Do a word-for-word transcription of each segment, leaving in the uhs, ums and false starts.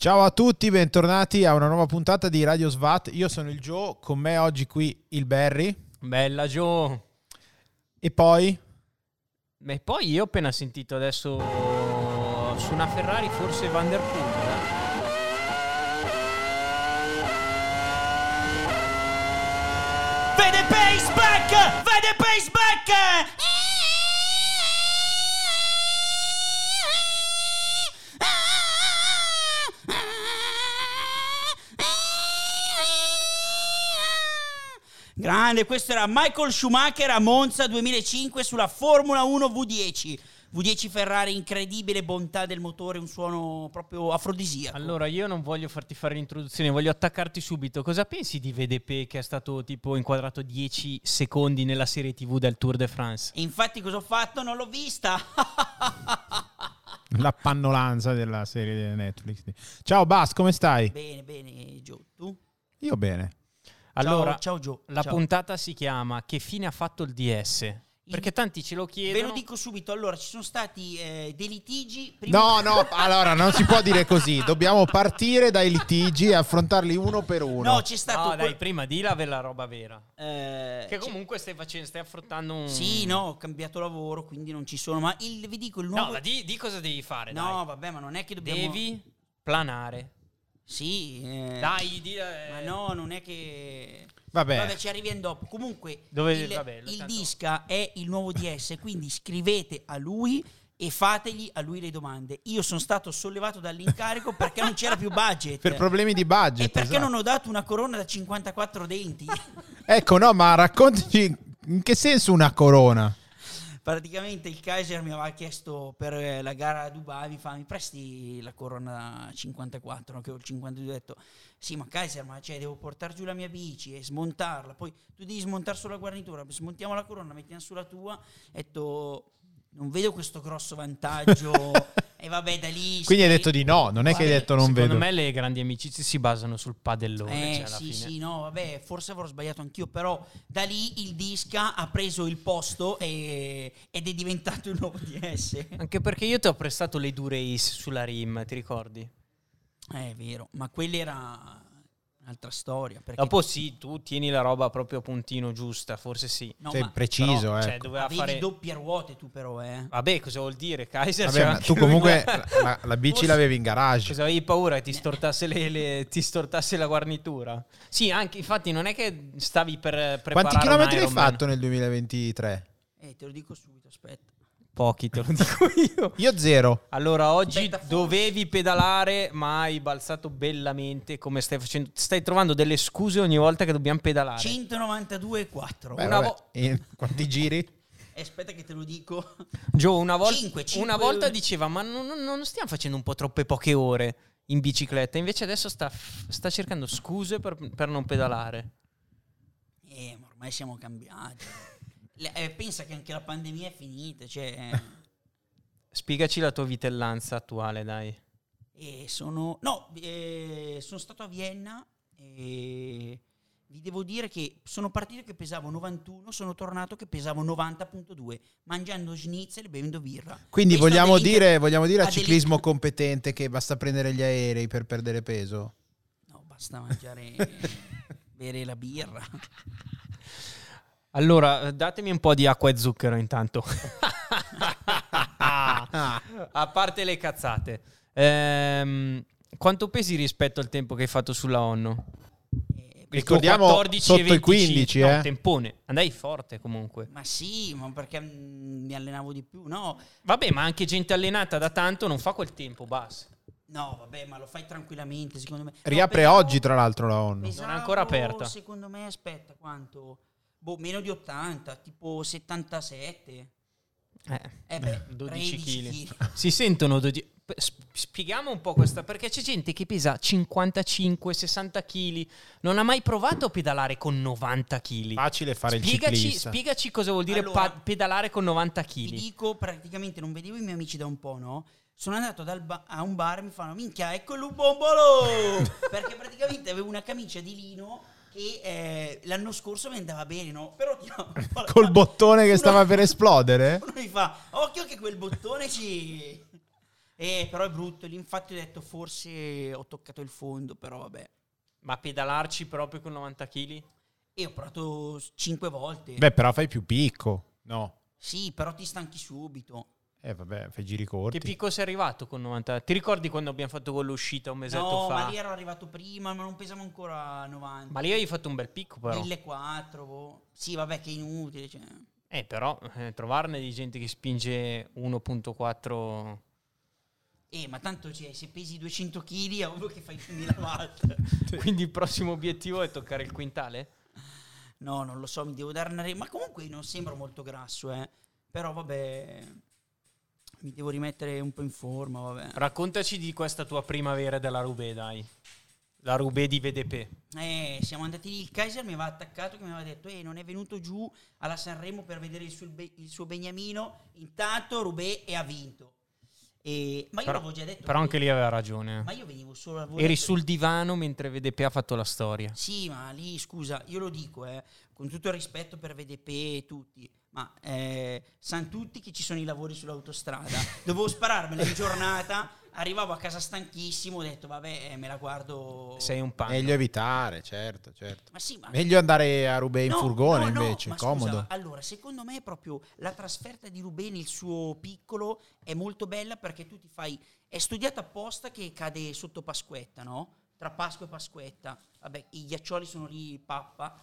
Ciao a tutti, bentornati a una nuova puntata di Radio S W A T. Io sono il Joe, con me oggi qui il Barry. Bella Joe. E poi? Beh, poi io ho appena sentito adesso su una Ferrari forse Van der Poel. Vede Pace back! Vede Pace back! Grande, questo era Michael Schumacher a Monza duemilacinque sulla Formula uno V dieci. V dieci Ferrari, incredibile bontà del motore, un suono proprio afrodisiaco. Allora, io non voglio farti fare l'introduzione, voglio attaccarti subito. Cosa pensi di V D P che è stato tipo inquadrato dieci secondi nella serie tivù del Tour de France? E infatti cosa ho fatto? Non l'ho vista. La pannolanza della serie di Netflix. Ciao Bas, come stai? Bene, bene, Joe, tu? Io bene. Allora, ciao, ciao Joe. La ciao. puntata si chiama Che fine ha fatto il D S? Perché tanti ce lo chiedono. Ve lo dico subito, allora ci sono stati eh, dei litigi prima... No, no, allora non si può dire così. Dobbiamo partire dai litigi e affrontarli uno per uno. No, c'è stato... No, quel... dai, prima di la la roba vera. Eh, che comunque stai facendo, stai affrontando un... Sì, no, ho cambiato lavoro, quindi non ci sono. Ma il, vi dico il nuovo... No, di, di cosa devi fare, No, dai. vabbè, ma non è che dobbiamo... Devi planare. Sì. Eh... Dai, di... Eh... Ma no, non è che... Vabbè. Vabbè, ci arriviamo dopo. Comunque, Dove... il, vabbè, il tanto... Disca è il nuovo D S, quindi scrivete a lui e fategli a lui le domande. Io sono stato sollevato dall'incarico perché non c'era più budget. Per problemi di budget. E perché esatto. non ho dato una corona da cinquantaquattro denti. Ecco, no, ma raccontaci in che senso una corona? Praticamente il Kaiser mi aveva chiesto per la gara a Dubai, mi fa, mi presti la corona cinquantaquattro, che ho il cinquantadue, ho detto sì, ma Kaiser, ma cioè, devo portare giù la mia bici e smontarla, poi tu devi smontare solo la guarnitura, smontiamo la corona, mettiamo sulla tua, ho detto non vedo questo grosso vantaggio. E vabbè, da lì quindi hai sei... detto di no, non è Vabbè, che hai detto non secondo vedo. Secondo me le grandi amicizie si basano sul padellone. Eh cioè alla sì, fine. sì, no, vabbè, forse avrò sbagliato anch'io, però da lì il Disca ha preso il posto e... ed è diventato il nuovo D S. Anche perché io ti ho prestato le Durace sulla Rim, ti ricordi? Eh, è vero, ma quella era un'altra storia. Perché... Dopo sì, tu tieni la roba proprio a puntino giusta, forse sì. No, Sei ma preciso, però, ecco. cioè, doveva avevi fare... doppie ruote tu però, eh. Vabbè, cosa vuol dire? Kaiser Vabbè, c'era ma anche tu lui. comunque la, la bici Forse- l'avevi in garage. Cosa avevi paura che ti stortasse, le, le- ti stortasse la guarnitura? Sì, anche infatti non è che stavi per preparare Quanti chilometri un hai Ironman. fatto nel duemilaventitré? Eh, te lo dico subito, aspetta. Pochi, te lo dico io. Io zero. Allora, oggi Aspetta, forse- dovevi pedalare, ma hai balzato bellamente come stai facendo. Stai trovando delle scuse ogni volta che dobbiamo pedalare. centonovantadue e quattro. Beh, Una vabbè, vo- in quanti giri? Eh, aspetta che te lo dico. Joe, una, vol- Cinque, cinque una volta ore. diceva, ma non, non- non stiamo facendo un po' troppe poche ore in bicicletta? Invece adesso sta, sta cercando scuse per, per non pedalare. Eh, ma ormai siamo cambiati. Le- eh, pensa che anche la pandemia è finita, cioè... Spiegaci la tua vitellanza attuale, dai. E sono no, eh, sono stato a Vienna e vi devo dire che sono partito che pesavo novantuno, sono tornato che pesavo novanta virgola due, mangiando schnitzel e bevendo birra. Quindi Questo vogliamo ha delle- dire, vogliamo dire ha a delle- ciclismo competente che basta prendere gli aerei per perdere peso? No, basta mangiare, bere la birra. Allora, datemi un po' di acqua e zucchero intanto. A parte le cazzate. Ehm, quanto pesi rispetto al tempo che hai fatto sulla Onno? Eh, Il tuo Ricordiamo quattordici sotto e i venticinque, quindici, no, eh. tempone. Andai forte comunque. ma sì, ma perché mm, mi allenavo di più? No, Vabbè, ma anche gente allenata da tanto non fa quel tempo, basta. no, vabbè, ma lo fai tranquillamente, secondo me. No, Riapre pesavo- oggi, tra l'altro, la ONU. pesavo, Non è ancora aperta. Secondo me, aspetta, quanto? Boh, meno di ottanta, tipo settantasette. Eh, Eh beh, dodici tredici chili. chili. Si sentono dodici... Spieghiamo un po' questa, perché c'è gente che pesa cinquantacinque sessanta chili, non ha mai provato a pedalare con novanta chili. Facile fare il Spiegaci, ciclista. spiegaci cosa vuol dire Allora, pa- pedalare con novanta Ti chili. dico, praticamente non vedevo i miei amici da un po', no? Sono andato dal ba- a un bar e mi fanno, minchia, eccolo un bombolo! Perché praticamente avevo una camicia di lino che eh, l'anno scorso mi andava bene, no? Però tiravo un po' la- Col bottone che uno- stava per esplodere? Uno mi fa, occhio che quel bottone ci... Eh, però è brutto. Lì infatti ho detto forse ho toccato il fondo, però vabbè. Ma pedalarci proprio con novanta chili? E ho provato cinque volte. Beh, però fai più picco, no? Sì, però ti stanchi subito. Eh vabbè, fai giri corti. Che picco sei arrivato con novanta? Ti ricordi quando abbiamo fatto con l'uscita un mesetto No, fa? ma lì ero arrivato prima, ma non pesavo ancora novanta. Ma lì hai fatto un bel picco però. millequattrocento, boh. Sì, vabbè, che è inutile. Cioè. Eh, però eh, trovarne di gente che spinge uno virgola quattro... Eh, ma tanto cioè, se pesi duecento chili è ovvio che fai duemila watt. Quindi il prossimo obiettivo è toccare il quintale? No, non lo so, mi devo dare una... Re- ma comunque non sembro molto grasso, eh. Però vabbè... Mi devo rimettere un po' in forma, vabbè. Raccontaci di questa tua primavera della Roubaix, dai. La Roubaix di V D P. Eh, siamo andati lì, il Kaiser mi aveva attaccato che mi aveva detto eh, non è venuto giù alla Sanremo per vedere il suo, be- il suo beniamino, intanto Roubaix e ha vinto. E, ma io Però, l'avevo già detto. però anche lì aveva ragione. Ma io venivo solo a Eri sul divano mentre V D P ha fatto la storia. Sì, ma lì, scusa, io lo dico, eh, con tutto il rispetto per V D P e tutti, ma eh, sanno tutti che ci sono i lavori sull'autostrada. Dovevo spararmela in giornata, arrivavo a casa stanchissimo, ho detto vabbè, eh, me la guardo. Sei un punk. Meglio evitare, certo, certo. Ma sì, ma... Meglio andare a Roubaix in No, furgone no, no, invece, ma comodo. scusa, allora, secondo me proprio la trasferta di Roubaix nel suo piccolo è molto bella perché tu ti fai... È studiata apposta che cade sotto Pasquetta, no? Tra Pasqua e Pasquetta. Vabbè, i ghiaccioli sono lì pappa.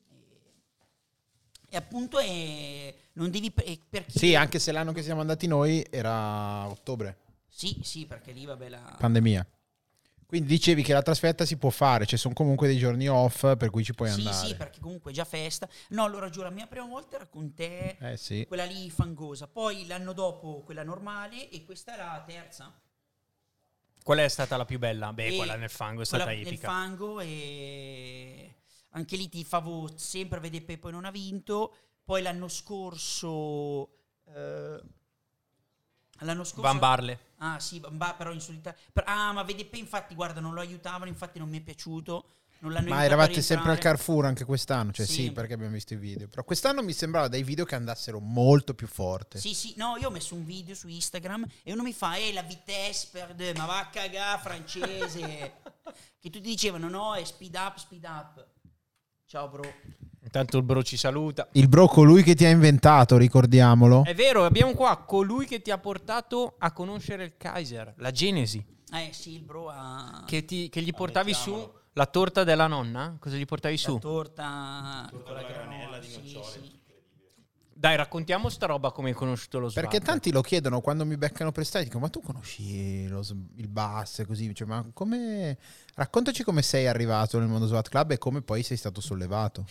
E appunto è... Non devi... Per chi... Sì, anche se l'anno che siamo andati noi era ottobre, Sì, sì, perché lì vabbè la... pandemia. Quindi dicevi che la trasferta si può fare, ci sono comunque dei giorni off per cui ci puoi sì, andare. sì, perché comunque è già festa. No, allora giù, la mia prima volta era con te, Eh sì. quella lì fangosa. Poi l'anno dopo quella normale e questa è la terza. Qual è stata la più bella? Beh, E quella nel fango è stata quella epica. nel fango e anche lì ti favo sempre V D P, poi non ha vinto. Poi l'anno scorso eh, l'anno scorso Van Barle. ah sì, Van Ba- però in solitaria. Ah, ma V D P infatti guarda non lo aiutavano, infatti non mi è piaciuto. Non l'hanno Ma aiutato a eravate sempre al rientrare. Carrefour anche quest'anno, cioè sì. Sì. perché abbiamo visto i video. Però quest'anno mi sembrava dai video che andassero molto più forte. Sì, sì, no, io ho messo un video su Instagram e uno mi fa, eh, la vitesse per deux, ma va a cagare francese. Che tutti dicevano, no, è speed up, speed up. Ciao, bro. Intanto il bro ci saluta. Il bro, colui che ti ha inventato, ricordiamolo. È vero, abbiamo qua colui che ti ha portato a conoscere il Kaiser, la Genesi. Eh, sì, il bro ha... Che, ti, che gli portavi su la torta della nonna? Cosa gli portavi La su? torta... Torta alla granella di sì, nocciole. sì. Dai, raccontiamo sta roba come hai conosciuto lo Svat. Perché tanti lo chiedono quando mi beccano per strada, dicono, ma tu conosci lo s- il bus e così? Cioè, ma come... Raccontaci come sei arrivato nel mondo SWAT Club e come poi sei stato sollevato.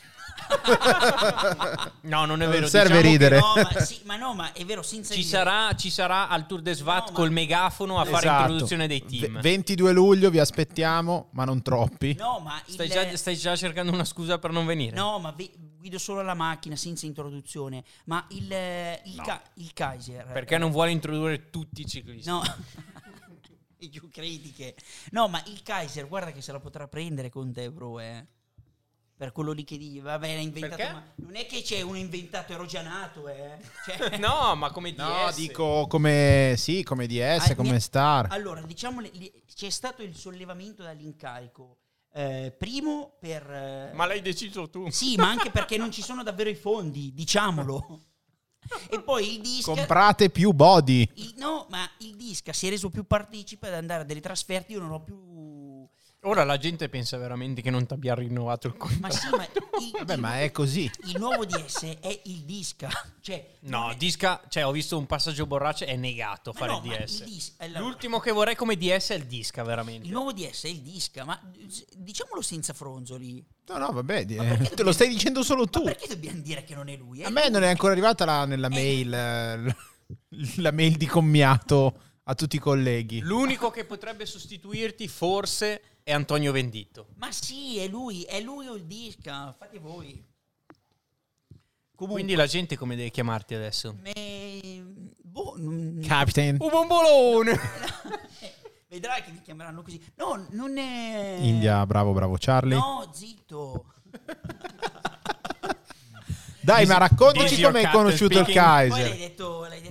No, non è Non vero. serve diciamo che ridere. No, ma, sì, ma no, ma è vero, senza Ci ridere. sarà, ci sarà al Tour de Svat No, ma- col megafono a fare Esatto. introduzione dei team. V- ventidue luglio vi aspettiamo, ma non troppi. No, ma il... Stai, già, stai già cercando una scusa per non venire? No, ma vi- guido solo la macchina senza introduzione. Ma il, il, No. Ka- il Kaiser... Perché non vuole introdurre tutti i ciclisti? No, e giù critiche. No, ma il Kaiser, guarda che se la potrà prendere con te, bro, eh. Per quello lì che dici, vabbè, l'ha inventato, Perché? ma non è che c'è uno inventato, ero già nato, eh. Cioè, No, ma come D S. No, dico come, sì, come D S, Ah, come mi- star. Allora, diciamo, le- le- c'è stato il sollevamento dall'incarico. Eh, primo per... eh, Ma l'hai deciso tu. Sì, ma anche perché non ci sono davvero i fondi, diciamolo. E poi il disca... Comprate più body. il- no, ma il disca si è reso più partecipe ad andare a delle trasferte, io non ho più... Ora la gente pensa veramente che non ti abbia rinnovato il contratto. Ma sì, ma il, Vabbè, il- ma è così. il nuovo D S è il disca. Cioè, No, non è- Disca, cioè ho visto un passaggio borraccio, è negato a ma fare no, il ma D S. il dis- allora, L'ultimo che vorrei come D S è il Disca, veramente. il nuovo D S è il disca, ma eh, diciamolo senza fronzoli. No, no, vabbè, di- Ma perché te lo dobbiamo- stai dicendo solo tu. Ma perché dobbiamo dire che non è lui? È A me lui. non è ancora arrivata la, nella mail eh, la mail di commiato a tutti i colleghi. L'unico che potrebbe sostituirti forse è Antonio Venditto. Ma sì, è lui, è lui o il disca, fate voi. Comunque, Quindi la gente come deve chiamarti adesso? me- boh, non- Captain. Un bombolone! vedrai che mi chiameranno così. No, non è... India, bravo, bravo Charlie. No, zitto. Dai, ma raccontaci This your come hai captain conosciuto il speaking. Poi l'hai Kaiser. detto, l'hai detto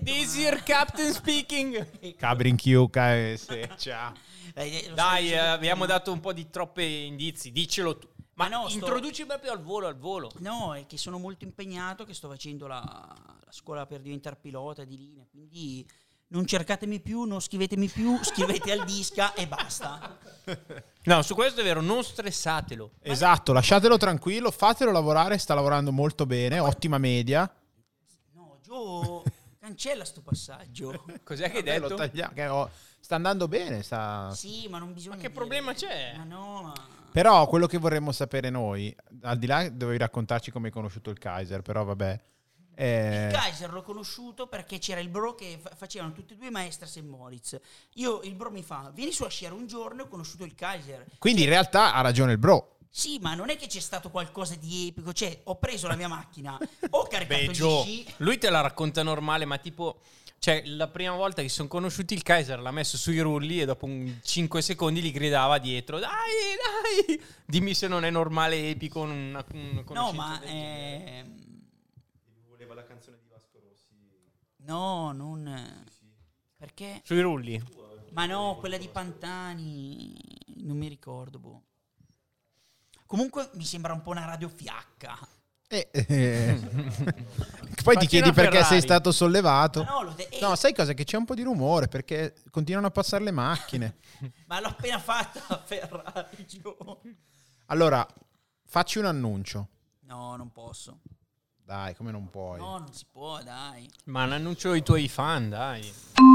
detto, This ma- here captain speaking. Cabrin Q K S. Ciao. Eh, lo Dai, stai eh, dicendo abbiamo prima. dato un po' di troppi indizi, diccelo tu. Ma Ma no, no, sto- introduci proprio al volo, al volo. No, è che sono molto impegnato, che sto facendo la, la scuola per diventare pilota di linea, quindi non cercatemi più, non scrivetemi più, scrivete al Disca e basta. No, su questo è vero, non stressatelo. Esatto, lasciatelo tranquillo, fatelo lavorare, sta lavorando molto bene, ottima media. No, Gio, cancella sto passaggio. Cos'è che hai Vabbè, lo detto? taglia- che ho- sta andando bene, sta... Sì, ma non bisogna Ma che dire- problema c'è? Ma no, ma... Però quello che vorremmo sapere noi, al di là dovevi raccontarci come hai conosciuto il Kaiser, però vabbè. eh, Il Kaiser l'ho conosciuto perché c'era il bro che fa- facevano tutti e due maestra a Saint Moritz. Io, il bro mi fa, vieni su a sciare un giorno e ho conosciuto il Kaiser. Quindi in realtà ha ragione il bro. Sì, ma non è che c'è stato qualcosa di epico. Cioè, ho preso la mia macchina, ho caricato Beh, gli Gio, sci. lui te la racconta normale, ma tipo... Cioè, la prima volta che sono conosciuti il Kaiser l'ha messo sui rulli e dopo un cinque secondi gli gridava dietro: Dai, dai! Dimmi se non è normale epico una, una No, conoscenza ma... del genere. ehm, Voleva la canzone di Vasco Rossi. no, non... Perché? Sui rulli? Ma no, quella di Pantani... Non mi ricordo, boh. Comunque mi sembra un po' una radio fiacca. Eh, eh. Poi ti Facci chiedi una perché Ferrari. sei stato sollevato. Ma no, lo de- eh, No, sai cosa? Che c'è un po' di rumore perché continuano a passare le macchine. ma l'ho appena fatta la Ferrari, Gio. Allora, facci un annuncio. No, non posso. Dai, come non puoi? No, non si può, dai. Ma un annuncio ai tuoi fan, dai.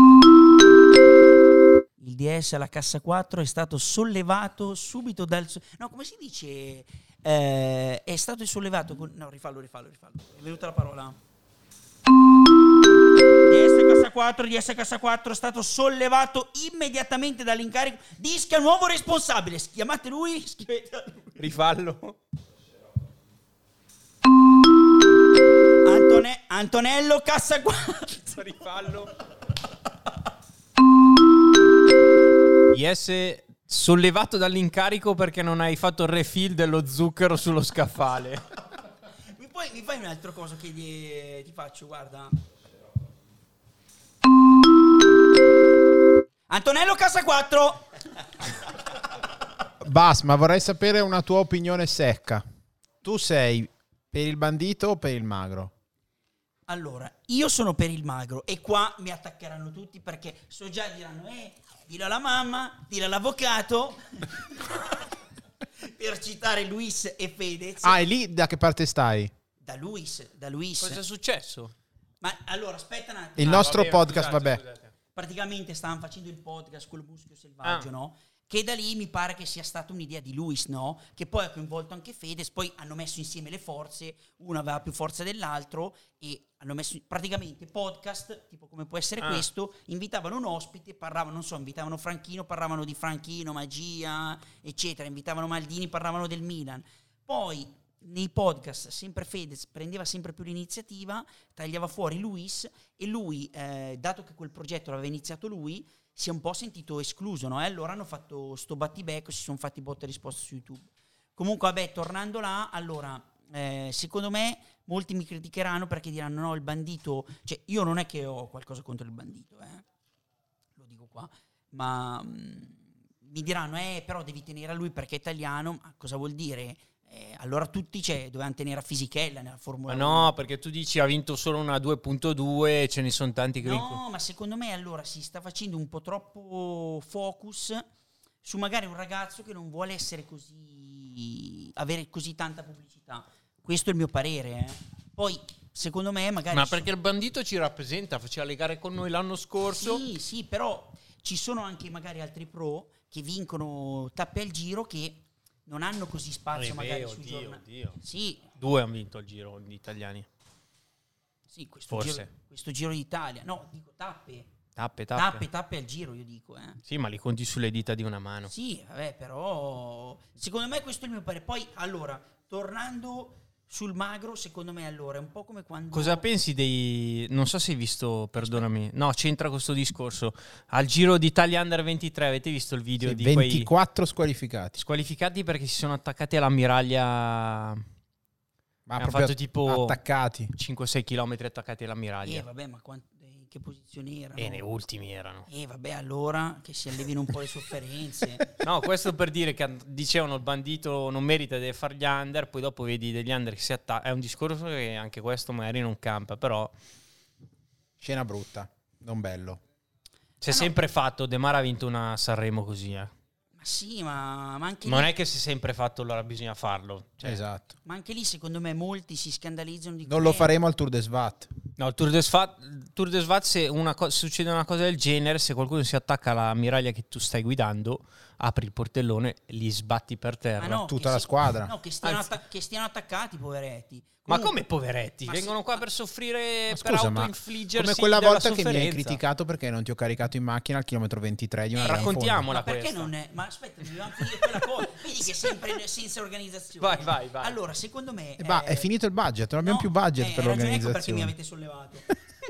Il D S alla cassa quattro è stato sollevato subito dal... so- No, come si dice? Eh, è stato sollevato con... No, rifallo, rifallo, rifallo. È venuta la parola. D S cassa quattro, D S cassa quattro è stato sollevato immediatamente dall'incarico. Disca nuovo responsabile. Chiamate lui, scrivete a lui. Rifallo. Antone- Antonello cassa quattro. Rifallo. I S sollevato dall'incarico perché non hai fatto il refill dello zucchero sullo scaffale. Mi, puoi- mi fai un altro cosa che gli- ti faccio, guarda. Antonello cassa quattro. Bas, ma vorrei sapere una tua opinione secca. Tu sei per il bandito o per il magro? Allora, io sono per il magro e qua mi attaccheranno tutti perché so già diranno, eh, dillo alla mamma, dillo all'avvocato, per citare Luis e Fedez. Ah, e lì da che parte stai? Da Luis, da Luis. Cosa è successo? Ma allora, aspetta un attimo. Il Ah, nostro vabbè, podcast, scusate, vabbè. scusate. Praticamente stavano facendo il podcast con il muschio selvaggio, Ah. no? Che da lì mi pare che sia stata un'idea di Luis, no? Che poi ha coinvolto anche Fedez, poi hanno messo insieme le forze, uno aveva più forza dell'altro e hanno messo praticamente podcast, tipo come può essere Ah. questo, invitavano un ospite, parlavano, non so, invitavano Franchino, parlavano di Franchino, magia, eccetera, invitavano Maldini, parlavano del Milan. Poi nei podcast sempre Fedez prendeva sempre più l'iniziativa, tagliava fuori Luis e lui, eh, dato che quel progetto l'aveva iniziato lui, si è un po' sentito escluso, no? E allora hanno fatto sto battibecco, si sono fatti botta e risposta su YouTube. Comunque, vabbè, tornando là, allora, eh, secondo me molti mi criticheranno perché diranno no, il bandito... Cioè, io non è che ho qualcosa contro il bandito, eh? Lo dico qua, ma mh, mi diranno, eh, però devi tenere a lui perché è italiano, ma cosa vuol dire? Eh, allora tutti cioè, dovevano tenere a Fisichella nella Formula Ma uno. no, perché tu dici ha vinto solo una due punto due e ce ne sono tanti che vincono. No, ma secondo me allora si sta facendo un po' troppo focus su magari un ragazzo che non vuole essere così, avere così tanta pubblicità. Questo è il mio parere. Eh. Poi, secondo me, magari... Ma ci perché il bandito ci rappresenta, faceva le gare con noi l'anno scorso. Sì, sì, però ci sono anche magari altri pro che vincono tappe al giro che non hanno così spazio Eh, magari beh, sui oddio, giornali. oddio. Sì, Due hanno vinto il giro gli italiani. sì, questo Forse. giro, questo giro d'Italia. No, dico tappe. Tappe, tappe. Tappe, tappe al giro, io dico, eh. Sì, ma li conti sulle dita di una mano. Sì, vabbè, però secondo me questo è il mio parere. Poi, allora, tornando sul magro, secondo me allora è un po' come quando... Cosa pensi dei... Non so se hai visto, perdonami. No, c'entra questo discorso. Al Giro d'Italia Under ventitré, avete visto il video Sì, di quei ventiquattro squalificati. squalificati perché si sono attaccati all'ammiraglia... Ma hanno proprio fatto tipo attaccati. cinque sei chilometri attaccati Eh, all'ammiraglia. vabbè, ma quant- eh, che che posizioni erano. E nei ultimi erano. E vabbè, allora che si allevino un po' le sofferenze. No, questo per dire che dicevano il bandito non merita, deve fare gli under, poi dopo vedi degli under che si attaccano. È un discorso che anche questo magari non campa, però Scena brutta, non bello. si è Ah, no. sempre fatto. De Mara ha vinto una Sanremo così, eh. Ma sì, ma, ma anche Non lì, è che si è sempre fatto, allora bisogna farlo. Cioè, Esatto. ma anche lì secondo me molti si scandalizzano di Non lo questo. faremo al Tour de Svat. no, il Tour de Svat, il Tour de Svat, se una co- succede una cosa del genere, se qualcuno si attacca alla miraglia che tu stai guidando, apri il portellone, li sbatti per terra. Ma no, Tutta che la si- squadra. No, che stiano, Anzi- atta- che stiano attaccati, poveretti. Ma Comunque- come poveretti? Ma Vengono sì, qua ma- per soffrire, Ma per scusa, ma autoinfliggersi come quella della volta che mi hai sofferenza. criticato perché non ti ho caricato in macchina al chilometro ventitré di una Eh, gran raccontiamola. fonda. Ma perché questa. non è? Ma aspetta, dobbiamo finire quella cosa. Vedi che è sempre senza organizzazione. Vai, vai, vai. Allora, secondo me. E bah, eh, è finito il budget, non abbiamo no, più budget eh, per hai ragione, ecco perché mi l'organizzazione. avete sollevato.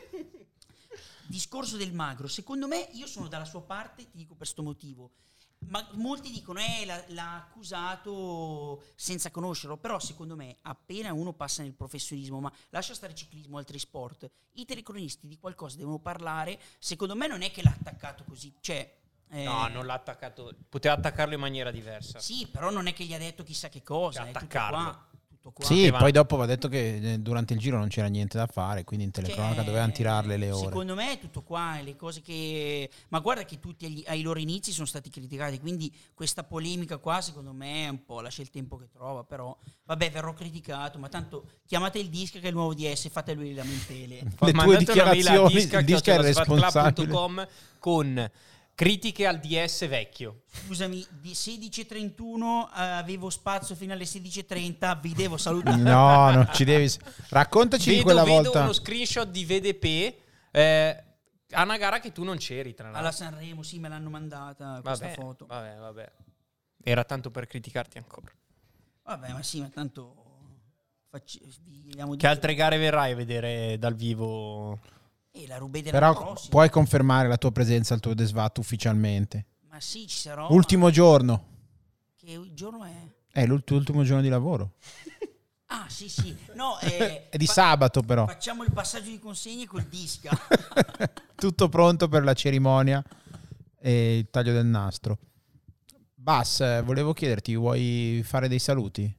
Discorso del magro. Secondo me, io sono dalla sua parte, ti dico per sto motivo. Ma molti dicono, eh, l'ha, l'ha accusato senza conoscerlo, però secondo me appena uno passa nel professionismo, ma lascia stare ciclismo, altri sport, i telecronisti di qualcosa devono parlare, secondo me non è che l'ha attaccato così, cioè... eh, No, non l'ha attaccato. Poteva attaccarlo in maniera diversa. Sì, però non è che gli ha detto chissà che cosa, Cioè, è tutto attaccarlo. qua. Tutto qua. Sì, Poteva- poi dopo va detto che eh, durante il giro non c'era niente da fare, quindi in telecronaca Cioè, dovevano tirarle le ore. Secondo me è tutto qua, le cose che... Ma guarda che tutti agli- ai loro inizi sono stati criticati, quindi questa polemica qua secondo me è un po' lascia il tempo che trova, però vabbè verrò criticato, ma tanto chiamate il disco che è il nuovo D S, fate lui le lamentele. Le tue Mandate una mail a dichiarazioni, disca il disco è responsabile. punto com con critiche al D S vecchio. Scusami, di sedici e trentuno eh, avevo spazio fino alle sedici e trenta, vi devo salutare. No, non ci devi... Raccontaci di Vedo, quella vedo volta. uno screenshot di V D P eh, a una gara che tu non c'eri, tra l'altro. Alla Sanremo, sì, me l'hanno mandata questa Vabbè, foto. vabbè, vabbè. Era tanto per criticarti ancora. Vabbè, ma sì, ma tanto... Facci, vi diamo di- Che altre gare verrai a vedere dal vivo? E la Roubaix dell'anno Però prossimo. puoi confermare la tua presenza al Tour de Svat ufficialmente. Ma sì, ci sarò. Ultimo giorno. Che giorno è? È l'ult- l'ultimo giorno di lavoro. Ah, sì, sì. No, eh, È di fa- sabato però. Facciamo il passaggio di consegne col disca. Tutto pronto per la cerimonia e il taglio del nastro. Bas, eh, volevo chiederti, vuoi fare dei saluti?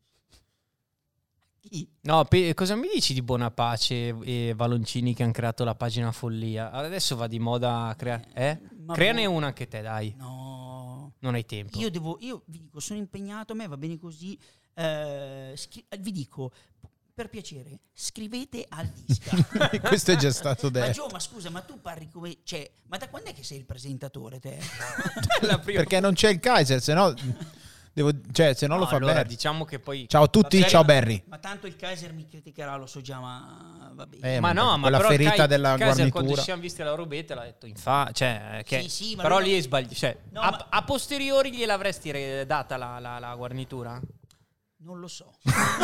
Chi? No, pe- cosa mi dici di Bonapace e Valoncini che hanno creato la pagina Follia? Adesso va di moda creare... Eh? Ma Creane boh. una anche te, dai. No. Non hai tempo. Io devo, io vi dico, sono impegnato, a me va bene così. Eh, scri- vi dico, per piacere, scrivete al disca. Questo è già stato Ma detto. Gio, ma scusa, ma tu parli come... Cioè, ma da quando è che sei il presentatore, te? La prima- Perché non c'è il Kaiser, se no, devo, cioè, se no, lo fa allora, Berry. diciamo che poi... Ciao a tutti, Vabbè, ciao ma- Berry. Ma tanto il Kaiser mi criticherà, lo so già, ma va bene. Eh, ma ma no, ma quella però ferita Kai- della Kaiser, quando guarnitura. ci siamo visti alla Roubaix l'ha detto in fa, cioè, che- Sì, sì, ma però lui- lì è sbagliato. Cioè, No, a, ma- a posteriori gliel'avresti re- data la, la- la guarnitura? Non lo so.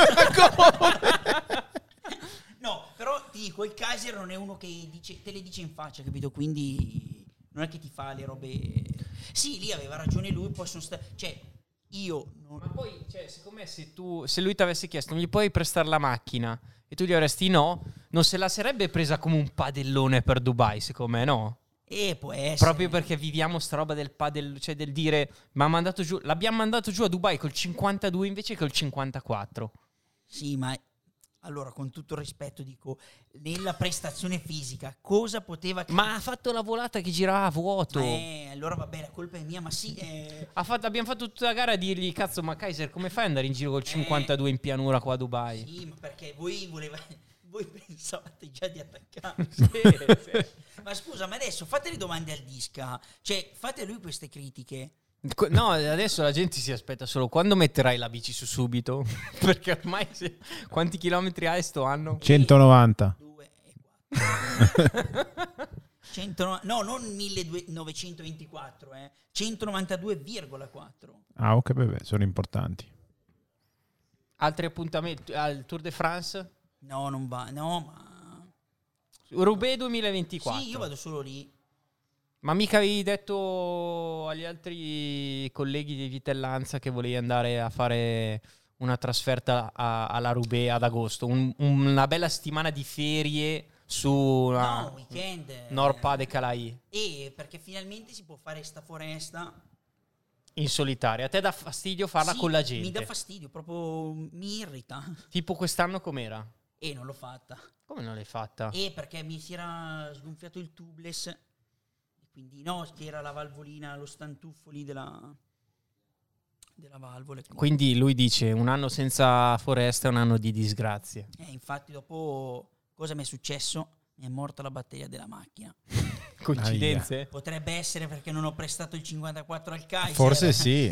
No, però ti dico, il Kaiser non è uno che dice, te le dice in faccia, capito? Quindi non è che ti fa le robe... Sì, lì aveva ragione lui, poi sono stato... Cioè, io... Non... Ma poi, cioè, secondo me se tu, se lui ti avesse chiesto non gli puoi prestare la macchina e tu gli avresti no, non se la sarebbe presa come un padellone per Dubai, secondo me, no? Eh, può essere. Proprio perché viviamo sta roba del padel, cioè del dire ma ha mandato giù, l'abbiamo mandato giù a Dubai col cinquantadue invece che col cinquantaquattro. Sì, ma... Allora, con tutto il rispetto, dico, nella prestazione fisica, cosa poteva... Ma ha fatto la volata che girava a vuoto. Eh, allora vabbè, la colpa è mia, ma sì... Eh... Ha fatto- abbiamo fatto tutta la gara a dirgli cazzo ma Kaiser come fai ad andare in giro col cinquantadue in pianura qua a Dubai? Sì, ma perché voi volevate... Voi pensavate già di attaccare. Sì, sì. Ma scusa, ma adesso fate le domande al disca. Cioè, fate a lui queste critiche. Que- No, adesso la gente si aspetta solo quando metterai la bici su subito. Perché ormai se- quanti chilometri hai sto anno? centonovanta. due e quattro. cento, no, non millenovecentoventiquattro, eh. centonovantadue virgola quattro. Ah, ok, beh, sono importanti. Altri appuntamenti al Tour de France? No, non va, no, ma... Roubaix duemilaventiquattro. Sì, io vado solo lì. Ma mica avevi detto agli altri colleghi di Vitellanza che volevi andare a fare una trasferta a- alla Roubaix ad agosto? Un- una bella settimana di ferie su una No, weekend. eh, Norpa de Calai E perché finalmente si può fare sta foresta. in solitaria. A te dà fastidio farla Sì, con la gente? Mi dà fastidio, proprio mi irrita. Tipo quest'anno com'era? E non l'ho fatta. Come non l'hai fatta? E perché mi si era sgonfiato il tubeless. E quindi no, che era la valvolina, lo stantuffo lì della, della valvola. Quindi lui dice un anno senza foresta è un anno di disgrazie. Eh, infatti dopo cosa mi è successo? Mi è morta la batteria della macchina. Coincidenze? Potrebbe essere perché non ho prestato il cinquantaquattro al Kaiser. Forse sì.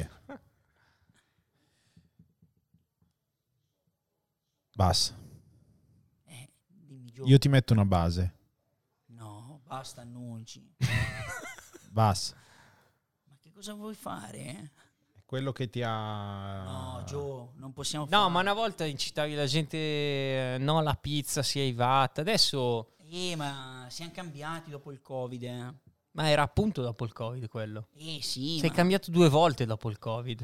Basta. Eh, dimmi Gio. Io ti metto una base. No, basta annunci. Basta. Ma che cosa vuoi fare? È quello che ti ha... No, Gio, non possiamo fare. No, ma una volta incitavi la gente, eh, no, la pizza si è ivatta. Adesso, Eh, ma siamo cambiati dopo il Covid, eh. ma era appunto dopo il Covid quello. Eh sì, Sei ma... cambiato due volte dopo il Covid.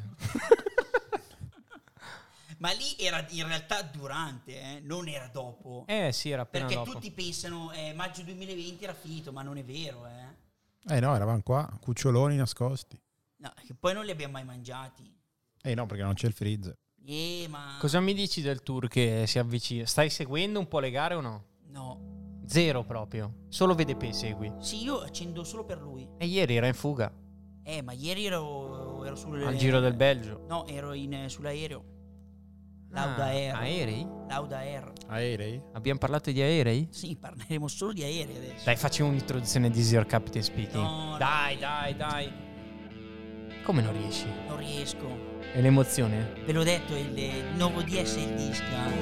ma lì era in realtà durante, eh, non era dopo. Eh sì, era appena Perché dopo. tutti pensano eh, maggio duemilaventi era finito, ma non è vero, eh. Eh no, eravamo qua, cuccioloni nascosti. No, che poi non li abbiamo mai mangiati. Eh no, perché non c'è il freezer. Eh, ma... Cosa mi dici del tour che si avvicina? Stai seguendo un po' le gare o no? No. Zero proprio. Solo V D P segui. Sì, io accendo solo per lui. E ieri era in fuga Eh, ma ieri ero, ero sul... al Giro del Belgio. No, ero in, sull'aereo. Lauda Ah, Air. aerei? Lauda Air. Aerei? Abbiamo parlato di aerei? Sì, parleremo solo di aerei adesso. Dai, facciamo un'introduzione di Zero Captain Speaking. No, dai, no. dai, dai. Come non riesci? Non riesco. È l'emozione? Ve l'ho detto, il, il nuovo D S il disc.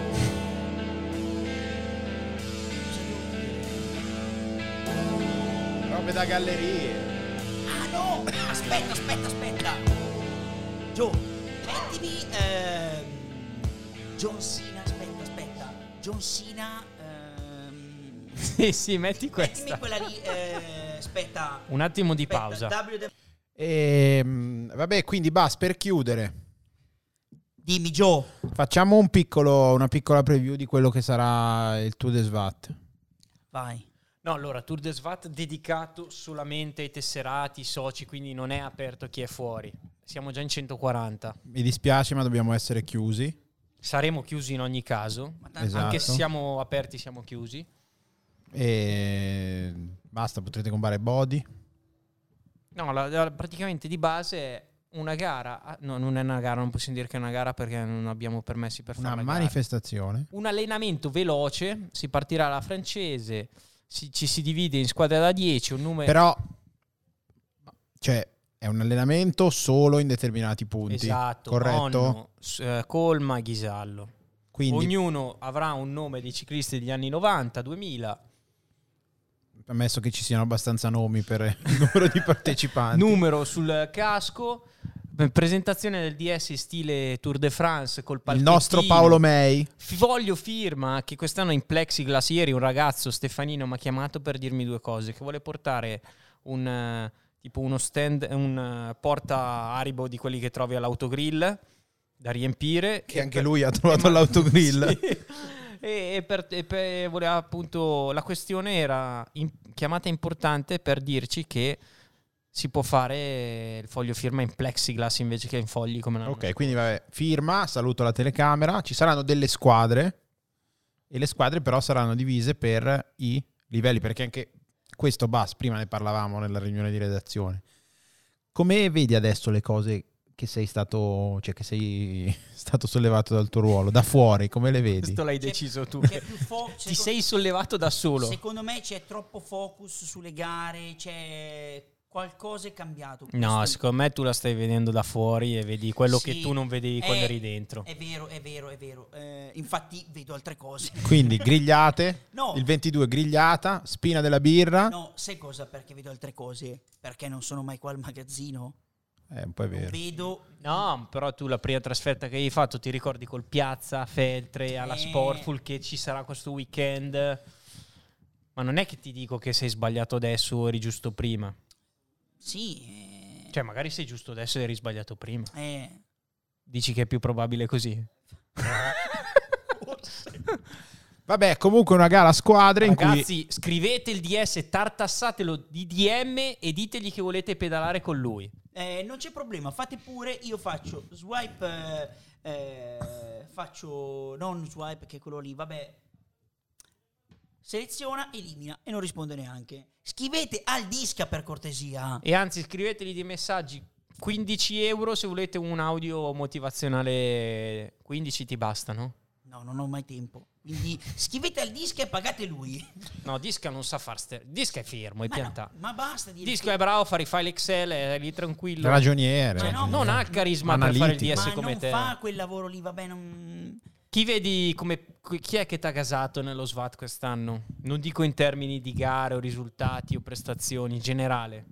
Robe da gallerie. Ah no! Aspetta, aspetta, aspetta. Gio, mettimi ehm, John Cena, aspetta, aspetta. John Cena ehm, Sì, sì, metti mettimi questa. quella lì, eh, aspetta. Un attimo di aspetta, pausa. W D- E, vabbè, quindi basta, per chiudere. Dimmi Gio. Facciamo un piccolo, una piccola preview di quello che sarà il Tour de Svat. Vai. No, allora, Tour de Svat dedicato solamente ai tesserati, ai soci, quindi non è aperto a chi è fuori. Siamo già in centoquaranta. Mi dispiace, ma dobbiamo essere chiusi. Saremo chiusi in ogni caso. Ma tanto- Esatto. Anche se siamo aperti, siamo chiusi. E basta, potrete comprare body. No, la- la- praticamente di base è una gara. ah, No, non è una gara, non possiamo dire che è una gara perché non abbiamo permessi per Una fare la gara. manifestazione. Un allenamento veloce, si partirà alla francese, si- ci si divide in squadre da dieci, un numero... Però, cioè, è un allenamento solo in determinati punti. Esatto, Corretto? Onno, s- eh, Colma, Ghisallo. Quindi, Ognuno avrà un nome dei ciclisti degli anni novanta, duemila. ammesso che ci siano abbastanza nomi per il numero di partecipanti. Numero sul casco, presentazione del D S in stile Tour de France col il palchettino. nostro Paolo May. Voglio firma che quest'anno in plexiglass. Ieri un ragazzo, Stefanino, mi ha chiamato per dirmi due cose: che vuole portare un eh, tipo uno stand, un eh, porta Haribo di quelli che trovi all'autogrill da riempire, Che e anche per- lui ha trovato e ma- all'autogrill. Sì. E, e per, e per- voleva appunto, la questione era in- chiamata importante per dirci che si può fare il foglio firma in plexiglass invece che in fogli come l'anno Ok, quindi vabbè, firma, saluto la telecamera. Ci saranno delle squadre e le squadre però saranno divise per i livelli, perché anche questo Bas, prima ne parlavamo nella riunione di redazione. Come vedi adesso le cose che sei stato, cioè che sei stato sollevato dal tuo ruolo, da fuori, come le vedi? Questo l'hai C'è- deciso tu. C'è più fo- Ti secondo- sei sollevato da solo. Secondo me c'è troppo focus sulle gare, c'è qualcosa è cambiato. No, Questo- secondo me tu la stai vedendo da fuori e vedi quello Sì, che tu non vedevi quando è- eri dentro. È vero, è vero, è vero. Eh, infatti vedo altre cose. Quindi grigliate, No. il ventidue grigliata, spina della birra. No, sai cosa? Perché vedo altre cose? Perché non sono mai qua al magazzino. Eh, un po' è Non vero. vedo. No, però tu la prima trasferta che hai fatto ti ricordi col Piazza, Feltre, alla Eh. Sportful che ci sarà questo weekend. Ma non è che ti dico che sei sbagliato adesso o eri giusto prima. Sì. eh, Cioè, magari sei giusto adesso e eri sbagliato prima. eh, Dici che è più probabile così? Vabbè, comunque una gara a squadre in Ragazzi, cui... scrivete il D S, tartassatelo di D M e ditegli che volete pedalare con lui. Eh, non c'è problema, fate pure, io faccio swipe, eh, eh, faccio non swipe che è quello lì, vabbè. Seleziona, elimina e non risponde neanche. Scrivete al Disca per cortesia. E anzi, scriveteli dei messaggi. quindici euro se volete un audio motivazionale. quindici ti bastano? No, non ho mai tempo. Quindi scrivete al Disca e pagate lui. No, Disca non sa far ste... Disca è fermo, è Ma, piantato. no, ma basta dire Disca che- è bravo a fare i file Excel, è lì tranquillo. Ragioniere. Cioè, no, Non ha il carisma per fare il D S ma come non te. fa quel lavoro lì, vabbè, non... Chi vedi come... Chi è che t'ha gasato nello S V A T quest'anno? Non dico in termini di gare o risultati o prestazioni, in generale.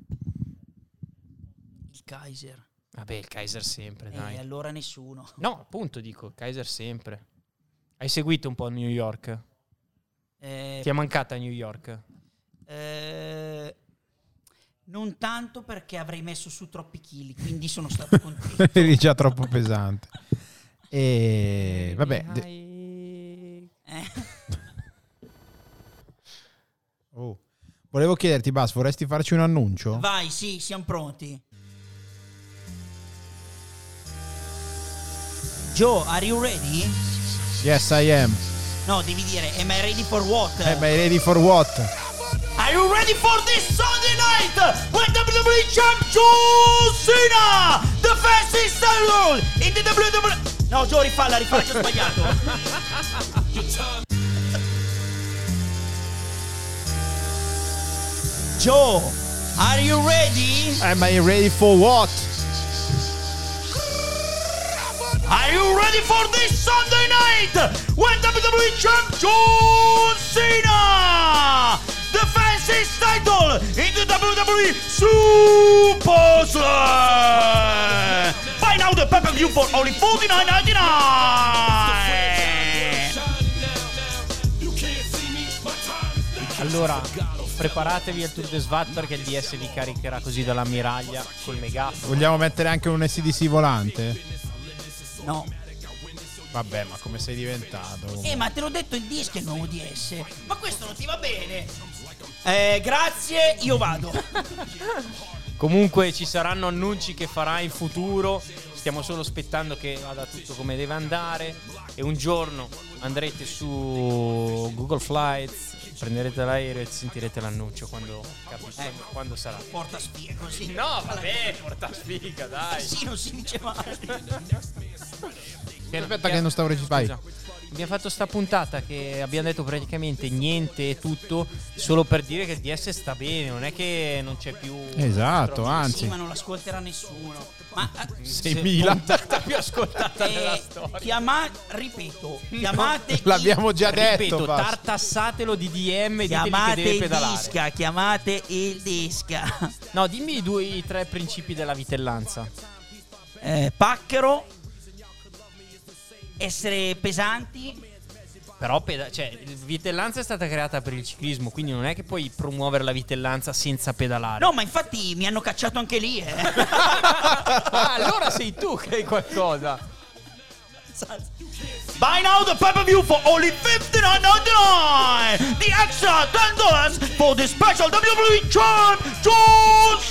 Il Kaiser. Vabbè, il Kaiser sempre, dai. E allora nessuno. No, appunto dico, il Kaiser sempre. Hai seguito un po' New York? Eh, Ti è mancata New York? eh, non tanto perché avrei messo su troppi chili, quindi sono stato contento. Eri già troppo pesante. E vabbè, de- Eh, oh. Volevo chiederti, Bas, vorresti farci un annuncio? Vai, sì, siamo pronti. Joe, are you ready? Yes, I am. No, devi dire, am I ready for what? Am I ready for what? Are you ready for this Sunday night when W W E Champ John Cena defends his title in the W W E? No, Joe, rifalla, rifalla, che ho sbagliato. Joe, are you ready? Am I ready for what? Are you ready for this Sunday night when W W E Champ John Cena defends his title in the W W E Super Slam? Buy now the pay-per-view for only forty-nine ninety-nine. Allora, preparatevi al Tour de S V A T perché il D S vi caricherà così dall'ammiraglia col megafono. Vogliamo mettere anche un S D C volante? No. Vabbè, ma come sei diventato? Eh, ma te l'ho detto il disco è il nuovo D S. Ma questo non ti va bene. Eh, grazie, io vado. Comunque ci saranno annunci che farà in futuro. Stiamo solo aspettando che vada tutto come deve andare. E un giorno andrete su Google Flights, prenderete l'aereo e sentirete l'annuncio quando, capite, Ecco. quando sarà. Porta spia così. No, vabbè, porta sfiga, dai. Sì, non si dice mai. Aspetta che non stavo registrando. Scusa. Abbiamo fatto sta puntata che abbiamo detto praticamente niente e tutto solo per dire che il D S sta bene, non è che non c'è più. Esatto, Sì, anzi. ma non l'ascolterà nessuno. Ma eh, seimila. Puntata più ascoltata della eh, storia. chiama- ripeto, chiamate L'abbiamo già detto. Ripeto, basta. tartassatelo di D M e ditegli che chiamate deve il pedalare. disca, chiamate il disca. No, dimmi i due i tre principi della vitellanza. Eh, pacchero, essere pesanti. Però peda- cioè, il vitellanza è stata creata per il ciclismo, quindi non è che puoi promuovere la vitellanza senza pedalare. No, ma infatti mi hanno cacciato anche lì, eh. Ah, allora sei tu che hai qualcosa. Buy now the pay-per-view for only fifty-nine ninety-nine. The extra ten dollars for the special W W E Champ John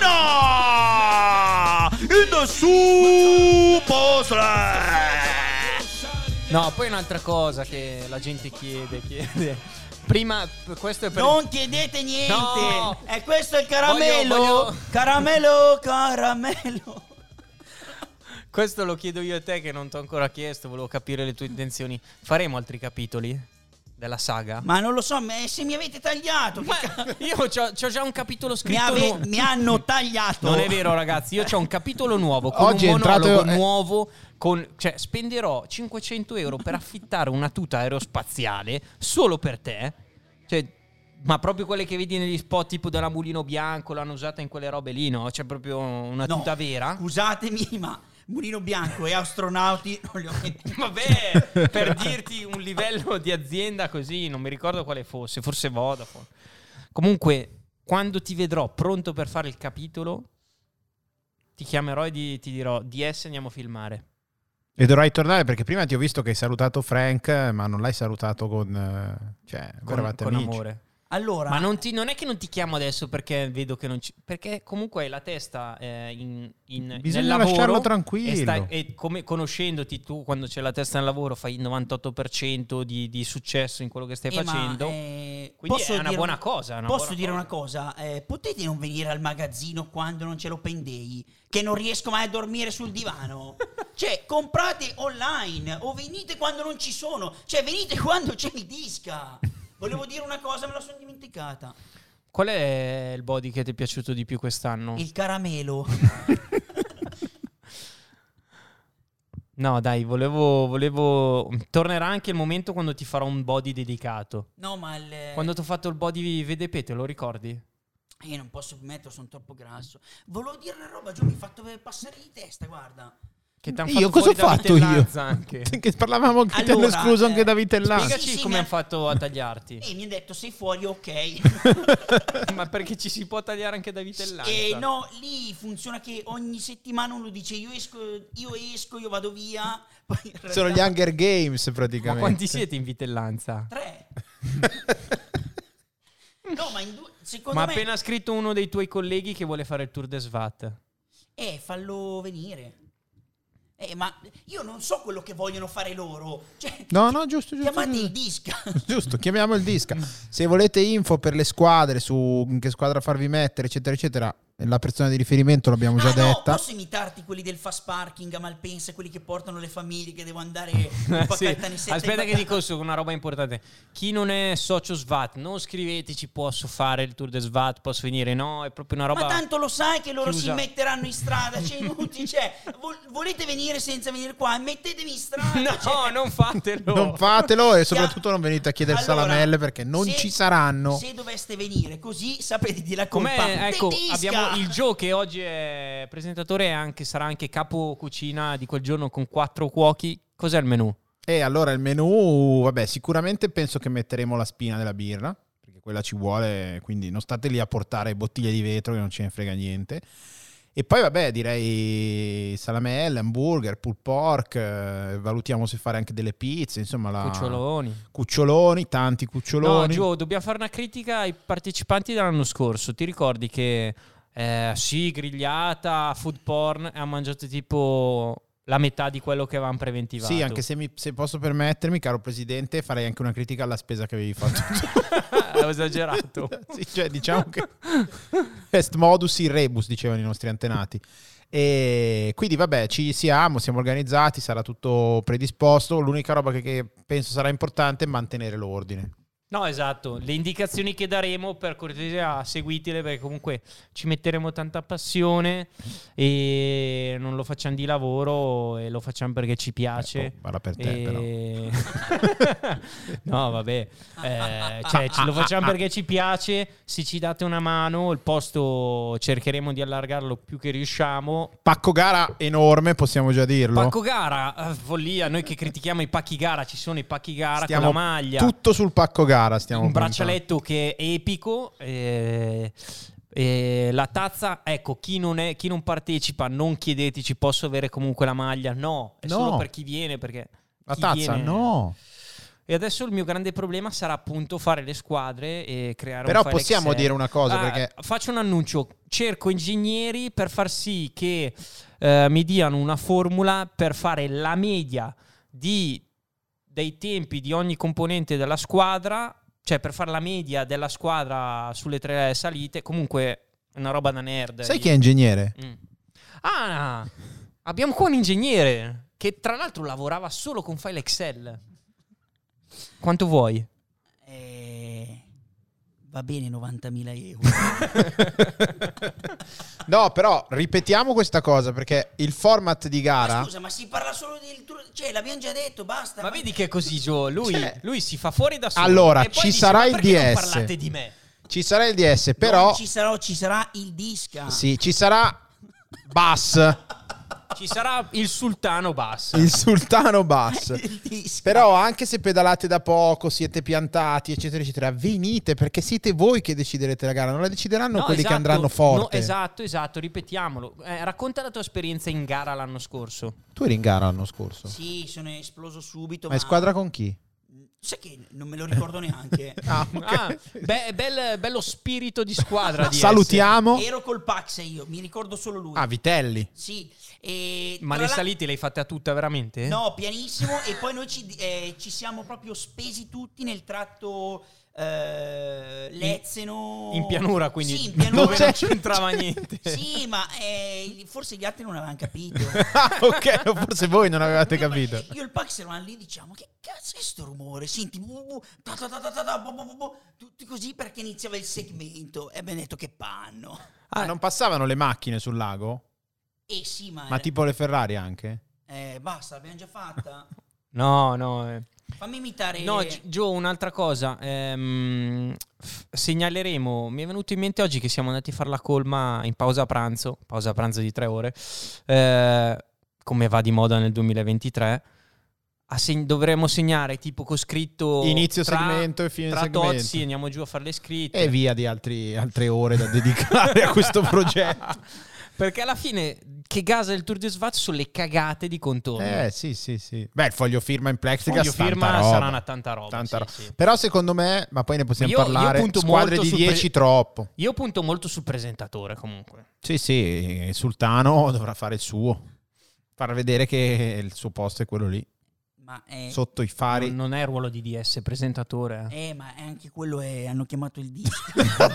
Cena in the Super Slam. No, poi un'altra cosa che la gente chiede, chiede. Prima, questo è per... Non chiedete niente. No. E questo è il caramello. Voglio- voglio- Caramello, caramello. Questo lo chiedo io a te che non ti ho ancora chiesto, volevo capire le tue intenzioni. Faremo altri capitoli della saga? Ma non lo so, ma se mi avete tagliato. che Ma ca- io c'ho, c'ho già un capitolo mi, scritto ave- nuovo. mi hanno tagliato. Non è vero, ragazzi, io c'ho un capitolo nuovo con Oggi è un monologo entrato- eh. nuovo con, cioè spenderò cinquecento euro per affittare una tuta aerospaziale solo per te. Cioè, ma proprio quelle che vedi negli spot tipo della Mulino Bianco, l'hanno usata in quelle robe lì, no? C'è proprio una No, tuta vera. Scusatemi, ma Mulino Bianco e astronauti non li ho mai... Vabbè, per dirti un livello di azienda così, non mi ricordo quale fosse, forse Vodafone. Comunque, quando ti vedrò pronto per fare il capitolo, ti chiamerò e di- ti dirò D S andiamo a filmare. E dovrai tornare perché prima ti ho visto che hai salutato Frank, ma non l'hai salutato con... eh, cioè, con, eravate con amici. amore. Allora, Ma non, ti, non è che non ti chiamo adesso perché vedo che non ci... Perché comunque hai la testa eh, in, in, Bisogna nel lavoro. lasciarlo tranquillo. E, stai, e come conoscendoti tu, quando c'è la testa nel lavoro, fai il novantotto per cento di, di successo in quello che stai eh, ma, facendo. eh, Quindi posso è una dire- buona cosa. è una Posso buona dire cosa. una cosa? Eh, potete non venire al magazzino quando non c'è l'open day? Che non riesco mai a dormire sul divano? Cioè, comprate online o venite quando non ci sono. Cioè, venite quando c'è il disca. Volevo dire una cosa, me la sono dimenticata. Qual è il body che ti è piaciuto di più quest'anno? Il caramelo. No, dai, volevo, volevo... Tornerà anche il momento quando ti farò un body dedicato. No, ma il... Quando ti ho fatto il body V D P, te lo ricordi? Io non posso permetterlo, sono troppo grasso. Volevo dire una roba, Gio, mi hai fatto passare di testa, guarda. Che t'han Io fatto cosa ho fuori da fatto io? Vitellanza anche. Che parlavamo che ti hanno Allora, escluso eh, anche da Vitellanza. Spiegaci Sì, sì, come mi- hanno fatto a tagliarti. E mi ha detto, sei fuori, ok. Ma perché ci si può tagliare anche da Vitellanza? E no, lì funziona che ogni settimana uno dice io esco, io esco, io vado via. Poi in Sono gli realtà- Hunger Games Ma praticamente. quanti siete in Vitellanza? Tre. No, ma in due, secondo Ma ha me... appena scritto uno dei tuoi colleghi che vuole fare il tour de Svat. Eh, fallo venire. Eh, ma io non so quello che vogliono fare loro. Cioè, No, no, giusto, giusto. chiamate il giusto. disca. Giusto, chiamiamo il disca. Se volete info per le squadre, su in che squadra farvi mettere, eccetera, eccetera, la persona di riferimento l'abbiamo già Ah, no, detta. posso imitarti quelli del fast parking a Malpensa, quelli che portano le famiglie che devo andare in Sì. Pacaltanissetta Aspetta in che Bac- dico su una roba importante. Chi non è socio Svat, non scriveteci posso fare il tour de Svat, posso venire. No, è proprio una roba... Ma tanto lo sai che loro chiusa. si metteranno in strada, cioè inutili, cioè, vol- volete venire senza venire qua, mettetemi in strada. No, cioè. non fatelo. Non fatelo e soprattutto non venite a chiedere Allora, salamelle perché non se- ci saranno. Se doveste venire così, sapete di la colpa. Com'è? Ecco, del disca. abbiamo il Joe che oggi è presentatore e anche, sarà anche capo cucina di quel giorno con quattro cuochi. Cos'è il menù? E allora il menù, vabbè, sicuramente penso che metteremo la spina della birra, perché quella ci vuole, quindi non state lì a portare bottiglie di vetro che non ce ne frega niente. E poi vabbè, direi salamelle, hamburger, pulled pork, eh, valutiamo se fare anche delle pizze, insomma la... Cuccioloni. Cuccioloni, tanti No, cuccioloni. Joe, dobbiamo fare una critica ai partecipanti dell'anno scorso. Ti ricordi che eh, sì, grigliata, food porn, e ha mangiato tipo la metà di quello che avevamo preventivato. Sì, anche se, mi, se posso permettermi, caro presidente, farei anche una critica alla spesa che avevi fatto tu. Ho esagerato. Sì, cioè, diciamo che est modus in rebus, dicevano i nostri antenati. E quindi vabbè, ci siamo, siamo organizzati, sarà tutto predisposto. L'unica roba che, che penso sarà importante è mantenere l'ordine. No, esatto. Le indicazioni che daremo, per cortesia, seguitele, perché comunque ci metteremo tanta passione e non lo facciamo di lavoro e lo facciamo perché ci piace. Eh, oh, parla per te, E- no, vabbè. Eh, cioè, ci- lo facciamo perché ci piace. Se ci date una mano, il posto cercheremo di allargarlo più che riusciamo. Pacco gara enorme, possiamo già dirlo. Pacco gara, eh, follia. Noi che critichiamo i pacchi gara, ci sono i pacchi gara Stiamo con la maglia. tutto sul pacco gara. Stiamo Un puntando. braccialetto che è epico. eh, eh, la tazza, ecco, chi non, è, chi non partecipa, non chiedeteci, posso avere comunque la maglia? No, è No. solo per chi viene. Perché La chi tazza, viene- no. E adesso il mio grande problema sarà appunto fare le squadre e creare Però un file possiamo Excel. dire una cosa, Ah, perché- faccio un annuncio. Cerco ingegneri per far sì che eh, mi diano una formula per fare la media di, dei tempi di ogni componente della squadra, cioè per fare la media della squadra sulle tre salite. Comunque una roba da nerd. Sai chi è ingegnere? Mm. Ah, abbiamo qua un ingegnere che tra l'altro lavorava solo con file Excel. Quanto vuoi? Eh, va bene novantamila euro. No, però ripetiamo questa cosa, perché il format di gara... Ma scusa, ma si parla solo del tour, cioè l'abbiamo già detto, basta. Ma vedi che è così, Joe? Lui, Cioè- lui si fa fuori da solo. Allora, e poi ci dice, sarà "Ma il perché D non S?" parlate di me. Ci sarà il D S, però... Non ci sarà, ci sarà il disca. Sì, ci sarà Bus. Ci sarà il sultano Bass. Il sultano Bass. Il disco. Però anche se pedalate da poco, siete piantati, eccetera, eccetera, venite perché siete voi che deciderete la gara, non la decideranno No, quelli esatto, che andranno forte. no, esatto, esatto, ripetiamolo. Eh, racconta la tua esperienza in gara l'anno scorso. Tu eri in gara l'anno scorso. Sì, sono esploso subito. Ma è squadra con chi? Sai che non me lo ricordo neanche. Ah, ok. Ah, be- bel- bello spirito di squadra di Salutiamo. Ero col Pax io, mi ricordo solo lui. Ah, Vitelli. Sì. E Ma tra le la- salite le hai fatte a tutta veramente? No, pianissimo. E poi noi ci, eh, ci siamo proprio spesi tutti nel tratto eh, Lezzeno. In pianura, quindi Sì, in pianura. dove non c'entrava niente. Sì, ma eh, forse gli altri non avevano capito. Ah, ok, forse voi non avevate No, ma capito. Io e il Pax eravamo lì, diciamo, che cazzo è sto rumore? Senti, bu, bu, ta, ta, ta, ta, ta, ta, bu, bu, bu, bu, tutti così perché iniziava il segmento. E abbiamo detto che panno. Ah, non passavano le macchine sul lago? Eh sì, ma... Ma tipo le Ferrari anche? Eh, basta, l'abbiamo già fatta. No, no. eh. Fammi imitare... No, Gi- Gio, un'altra cosa. Ehm, f- segnaleremo. Mi è venuto in mente oggi che siamo andati a fare la colma in pausa pranzo. Pausa pranzo di tre ore. eh, come va di moda nel duemilaventitré. A seg- dovremmo segnare tipo con scritto Inizio tra- segmento e fine tra segmento. tot, sì, andiamo giù a fare le scritte. E via di altri, altre ore da dedicare a questo progetto. Perché alla fine che gasa il Tour de Svat sono le cagate di contorno. Eh sì sì sì. Beh, il foglio firma in plexiglass Foglio firma tanta roba. sarà una tanta roba. Tanta sì, roba. sì. Però secondo me, ma poi ne possiamo Io- io parlare, punto squadre molto di sul dieci pre- troppo. Io punto molto sul presentatore comunque. Sì sì, il Sultano dovrà fare il suo. Far vedere che il suo posto è quello lì, Ma è... sotto i fari. Non, non è il ruolo di D S, presentatore. Eh, ma è anche quello è... hanno chiamato il disco.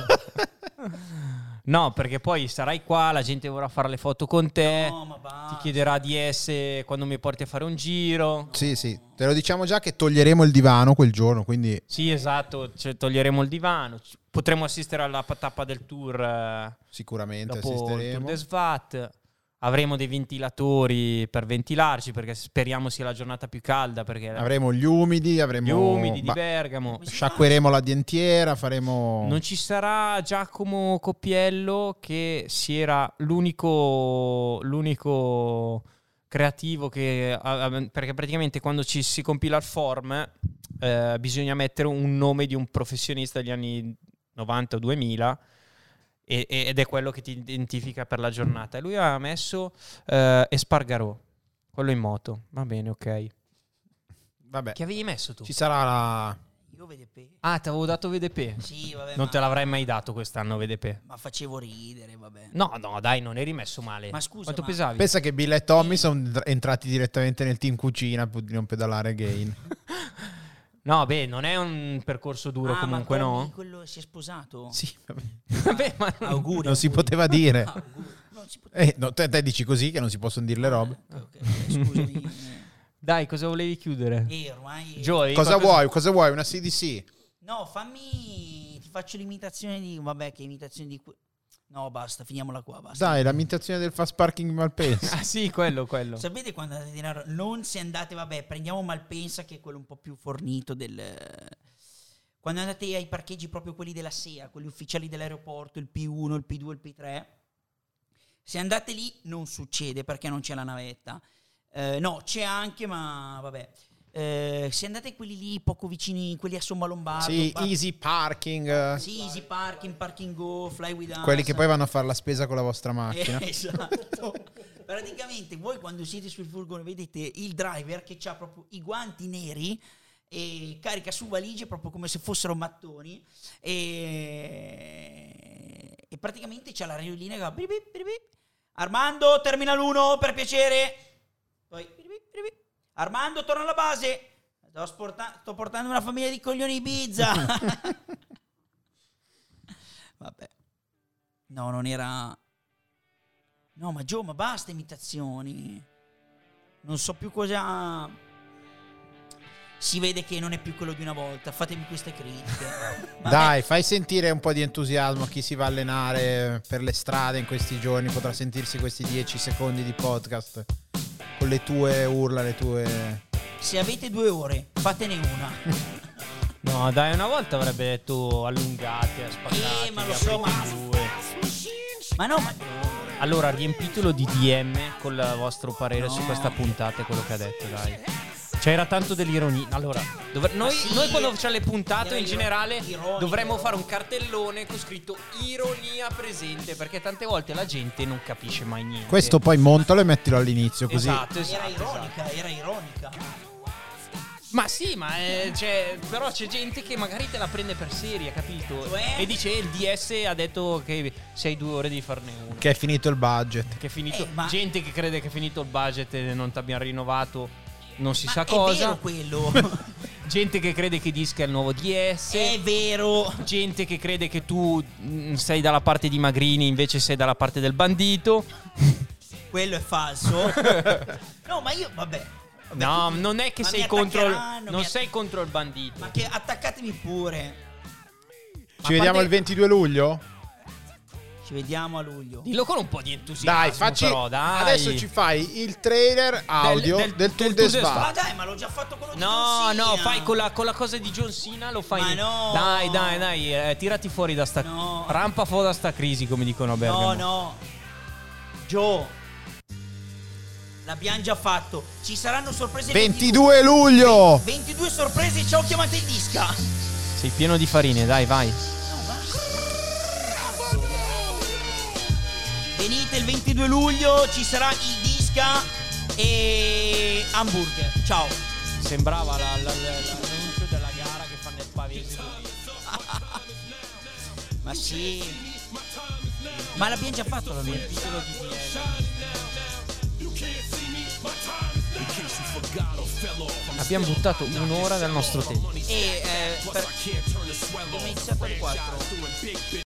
No, perché poi sarai qua, la gente vorrà fare le foto con te, No, ma basta. ti chiederà D S quando mi porti a fare un giro. Sì sì, te lo diciamo già che toglieremo il divano quel giorno, quindi Sì, esatto, cioè, toglieremo il divano. C- Potremo assistere alla p- tappa del tour eh, sicuramente dopo il Tour assisteremo. de Svat. Avremo dei ventilatori per ventilarci perché speriamo sia la giornata più calda perché Avremo gli umidi, avremo gli umidi di ba- Bergamo. sciacqueremo la dentiera, faremo Non ci sarà Giacomo Coppiello che si era l'unico, l'unico creativo che perché praticamente quando ci si compila il form eh, bisogna mettere un nome di un professionista degli anni novanta o duemila e- ed è quello che ti identifica per la giornata. E lui ha messo eh, Espargarò, quello in moto. Va bene, ok. vabbè. Che avevi messo tu? Ci sarà la Io V D P. Ah, ti avevo dato V D P. Sì, vabbè. Non ma... te l'avrei mai dato quest'anno V D P. Ma facevo ridere, vabbè. No, no, dai, non eri messo male. Ma scusa, Quanto ma- pesavi? Pensa che Bill e Tommy sono entrati direttamente nel team cucina pur di non pedalare Gain. No, beh, non è un percorso duro Ah, comunque, ma Tommy, no? quello si è sposato? Sì, vabbè. Vabbè, ma Auguri. Non si auguri. poteva dire. Ah, auguri. Non si poteva. Eh, no, te, te dici così che non si possono dire le robe. Ok, ok, scusami. dai, cosa volevi chiudere? Eh, ormai... Joey, Cosa qualcosa- vuoi? Cosa vuoi? Una C D C? No, fammi... Ti faccio l'imitazione di... Vabbè, che imitazione di... que- No, basta, finiamola qua, basta. Dai, l'imitazione del fast parking di Malpensa. Ah, sì, quello, quello. Sapete quando andate a dinaro? Non se andate, vabbè, prendiamo Malpensa che è quello un po' più fornito del... Quando andate ai parcheggi proprio quelli della S E A, quelli ufficiali dell'aeroporto, il P uno, il P due, il P tre, se andate lì non succede perché non c'è la navetta. Eh, no, c'è anche, ma vabbè. Eh, se andate quelli lì poco vicini, quelli a Somma Lombardo, Sì, par- easy parking. sì, easy parking, parking go, fly with us. Quelli che poi vanno a fare la spesa con la vostra macchina. Eh, esatto. Praticamente voi quando siete sul furgone vedete il driver che ha proprio i guanti neri e carica su valigie proprio come se fossero mattoni e, e praticamente c'ha la radiolina che va bip, bip, bip, bip. Armando, Terminal uno per piacere. Poi bip, bip, bip, bip. Armando, torna alla base. Sto, sporta- sto portando una famiglia di coglioni Ibiza. Vabbè. No, non era... No, ma Gio, ma basta imitazioni. Non so più cosa... Si vede che non è più quello di una volta. Fatemi queste critiche. Vabbè. Dai, fai sentire un po' di entusiasmo a chi si va a allenare per le strade in questi giorni. Potrà sentirsi questi dieci secondi di podcast con le tue urla, le tue... Se avete due ore, fatene una. No, dai, una volta avrebbe detto allungate, spaccate. Eh, ma lo so, ma- due. Ma no, ma... Allora, riempitelo di D M con il vostro parere No. su questa puntata e quello che ha detto, dai. C'era tanto dell'ironia. Allora, dov- noi, sì, noi quando facciamo le puntate era in iro- generale ironico. dovremmo fare un cartellone con scritto ironia presente, perché tante volte la gente non capisce mai niente. Questo poi montalo e mettilo all'inizio, così. Esatto, Era esatto, ironica, esatto. era ironica. Ma sì, ma eh, c'è, però c'è gente che magari te la prende per seria, capito? Cioè? E dice il D S ha detto che sei due ore di farne uno. Che è finito il budget. Che è finito. Eh, ma- Gente che crede che è finito il budget e non ti abbiamo rinnovato, non si Ma sa è cosa. vero quello. Gente che crede che Disca è il nuovo D S. È vero. Gente che crede che tu mm, sei dalla parte di Magrini, invece sei dalla parte del bandito. Quello è falso. No, ma io, vabbè. Vabbè, No, tutti- non è che ma sei mi contro il, attaccheranno, non mi sei contro il bandito. Ma che attaccatemi pure. Ci vediamo quante- il ventidue luglio? Ci vediamo a luglio. Dillo con un po' di entusiasmo. Dai, facci. però, dai. Adesso ci fai il trailer audio del, del- Tour del de Tour de Spa. Ma dai, ma l'ho già fatto quello di No, John no, Cena. fai con la, con la cosa di John Cena, lo fai. Ma no. Dai, dai, dai, eh, tirati fuori da sta. No. Rampa fuori da sta crisi, come dicono a Bergamo. No, no. Joe. L'abbiamo già fatto. Ci saranno sorprese il ventidue luglio. ventidue sorprese, ciao, chiamate il Disca. Sei pieno di farine, dai, vai. No, basta. Venite il ventidue luglio, ci sarà il Disca e hamburger. Ciao. Sembrava la, la, la- l'annuncio della gara che fanno il pavese. Ma sì. Ma l'abbiamo già fatto la mia. Titolo di D M. Abbiamo buttato un'ora del nostro tempo. E eh, per... abbiamo iniziato alle quattro.